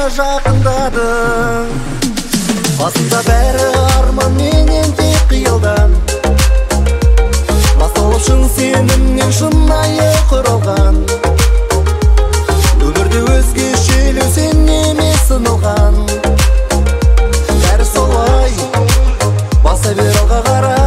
жақындадың. Басында бәрі арман менен тек қиялдан, басталып шын сенімнен шынайы құралған. Өмірде өзгешелеу сен емес сынылған. Бәрі солай, баса бер алға қарай.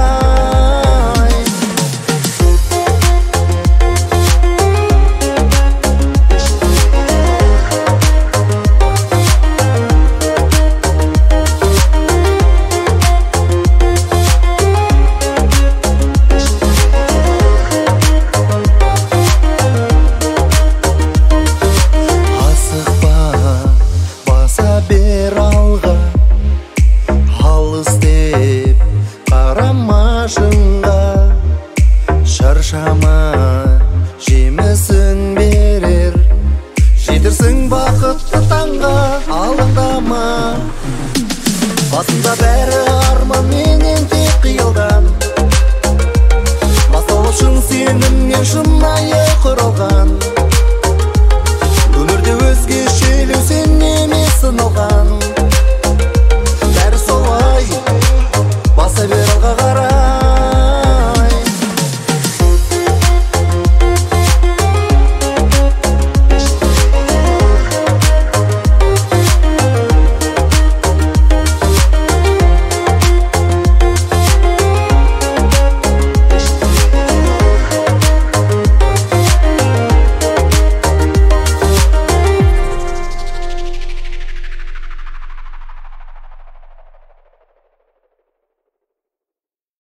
Бер алға, алыс деп қарама шыңға, шаршама, жемісін берер, жетірсің бақытты таңға. Алаңдама, басында бәрі арман менен тек қиялдан, басталып шын сенімнен шынайы құралған. Өмірде өзгешелеу сен емес сыналған.